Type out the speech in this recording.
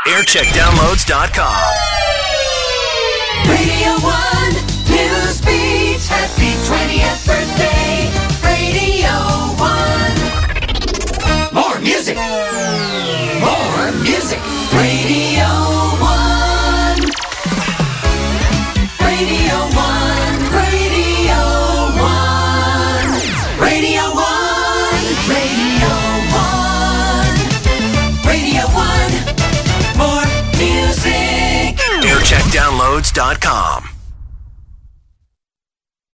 aircheckdownloads.com. Radio 1 News Beat. Happy 20th birthday, Radio 1. More music. More music. Radio 1. Radio 1. Radio 1. Radio 1. Radio 1. Radio 1. More music. aircheckdownloads.com.